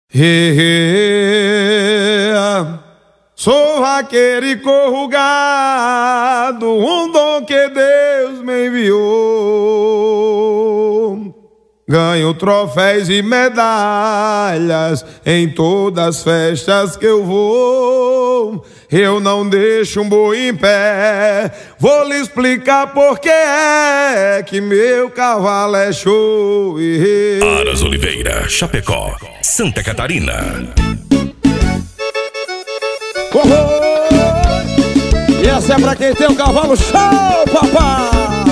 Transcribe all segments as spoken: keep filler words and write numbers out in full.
He, he, sou vaqueiro e corro gado, um dom que Deus me enviou. Ganho troféus e medalhas em todas as festas que eu vou. Eu não deixo um boi em pé, vou lhe explicar por que é que meu cavalo é show. Aras Oliveira, Chapecó, Santa Catarina. Oh, oh. E essa é pra quem tem o cavalo show, papai.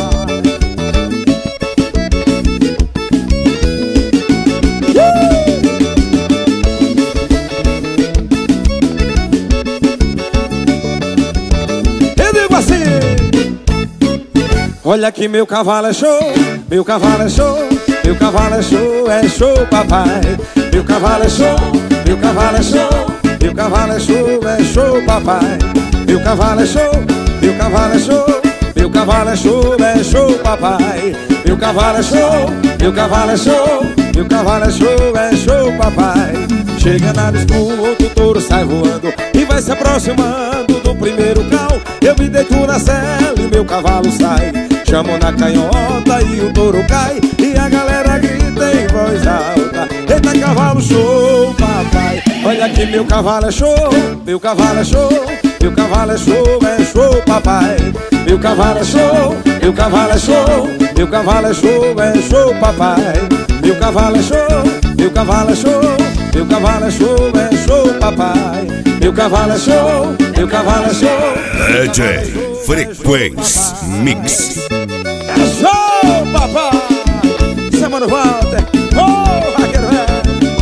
Olha que meu cavalo é show, meu cavalo é show, meu cavalo é show, é show, papai. Meu cavalo é show, meu cavalo é show, meu cavalo é show, é show, papai. Meu cavalo é show, meu cavalo é show, meu cavalo é show, é show, papai. Meu cavalo é show, meu cavalo é show, meu cavalo é show, é show, papai. Chega na disputa, o touro sai voando e vai se aproximando do primeiro cal. Eu me deito na cela e meu cavalo sai. Chamo na canhota e o touro cai, e a galera grita em voz alta: eita, cavalo show, papai. Olha que meu cavalo é show, meu cavalo é show, meu cavalo é show, é show, papai. Meu cavalo é show, meu cavalo é show, meu cavalo é show, é show, papai. Meu cavalo é show, meu cavalo é show, meu cavalo é show, é show, papai. Meu cavalo é show, meu cavalo é show. D J Frequência Mix. É show, papai. Semana Walter, oh, vaqueiro velho.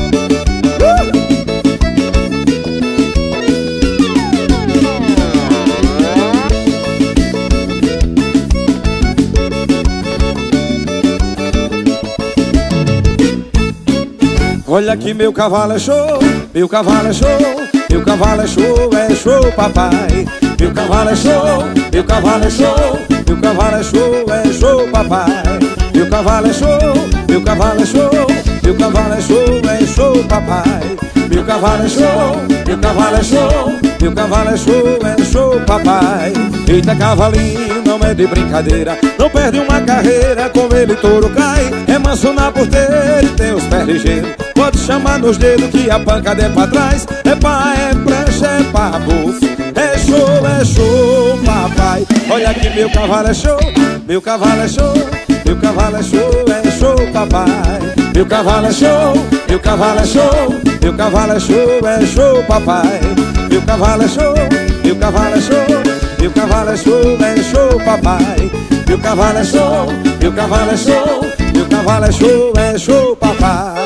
Olha que meu cavalo é show, meu cavalo é show, meu cavalo é show, é show, papai. Meu cavalo é show, meu cavalo é show, meu cavalo é show, é show, papai. Meu cavalo é show, meu cavalo é show, meu cavalo é show, é show, papai. Meu cavalo é show, meu cavalo é show, meu cavalo é show, é show, papai. Eita, cavalinho, não é de brincadeira, não perde uma carreira, com ele touro cai. É manso na porteira e tem os pés ligeiros, pode chamar nos dedos que a pancada é pra trás. É pá, é prancha, é pá, bufo, é show, é show, papai. Olha que meu cavalo é show, meu cavalo é show, meu cavalo é show, é show, papai. Meu cavalo é show, meu cavalo é show, meu cavalo é show, é show, papai. Meu cavalo é show, meu cavalo é show, meu cavalo é show, é show, papai. Meu cavalo é show, meu cavalo é show, meu cavalo é show, é show, papai.